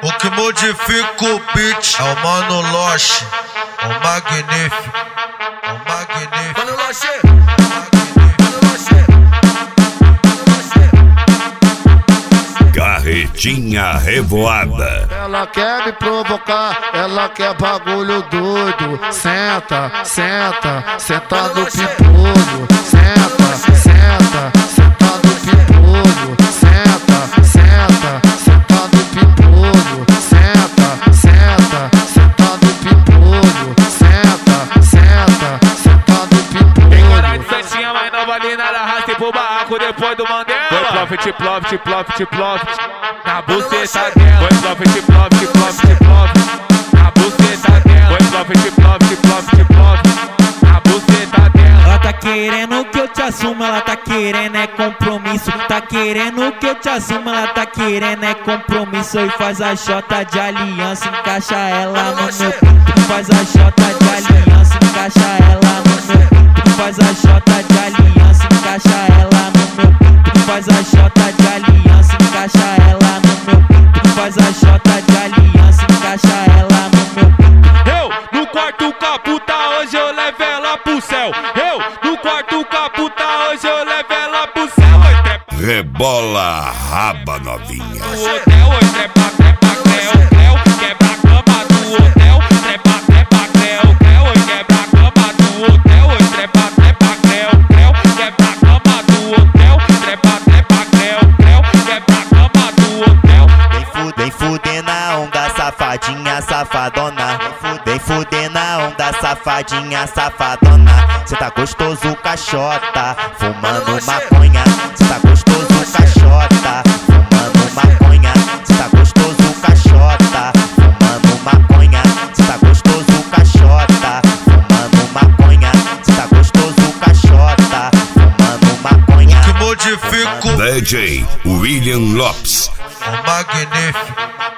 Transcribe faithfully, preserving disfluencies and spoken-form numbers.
O que modifica o beat é o Mano Loche, o magnífico, o magnífico. Mano Loche, Carretinha Revoada. Ela quer me provocar, ela quer bagulho doido. Senta, senta, senta no pimpolho. Senta, senta, senta no pimpolho. Senta, senta, senta no pimpolho. Senta, senta, senta no pimpolho. Senta, senta, senta no pimpolho. Tem cara de santinha, mas não vale nada. Arrastei pro barraco depois do Mandela. Foi profit, profit, profit, profit na buceta dela. Foi profit, profit, profit, profit na buceta dela. Foi profit, profit, profit, profit na buceta dela. Ela tá querendo que eu te assuma, ela tá querendo é compromisso. Tá querendo que eu te assuma, ela tá querendo é compromisso. E faz a chota de aliança, encaixa ela no meu pinto. Faz a chota de aliança, encaixa ela no meu pinto. Faz a chota de aliança, encaixa ela no meu pinto. Faz a chota de aliança, encaixa ela no meu pinto. Faz a chota de aliança, encaixa ela no meu pinto. Eu no quarto caputa, hoje eu levo ela pro céu. Eu no quarto caputa, hoje eu levo ela pro céu. Oi, trepa Rebola raba novinha. do hotel, oi, trepa, trepa, creu, creu. Quebra a cama do hotel, trepa, trepa, creu, creu. Oi, quebra a cama do hotel, oi, trepa, trepa, creu, creu. Quebra a cama do hotel, trepa, trepa, creu, creu. Quebra a cama do hotel. Vem fuder, vem fuder na onda, safadinha, safadona. Vem fuder na onda, safadinha, safadona. Cê tá gostoso, caixota, fumando maconha. Cê tá gostoso, caixota, fumando maconha. Cê tá gostoso, caixota, fumando maconha. Cê tá gostoso, caixota, fumando maconha. Cê tá gostoso, caixota, fumando maconha. O que modifica o D J William Lopes. magnífico.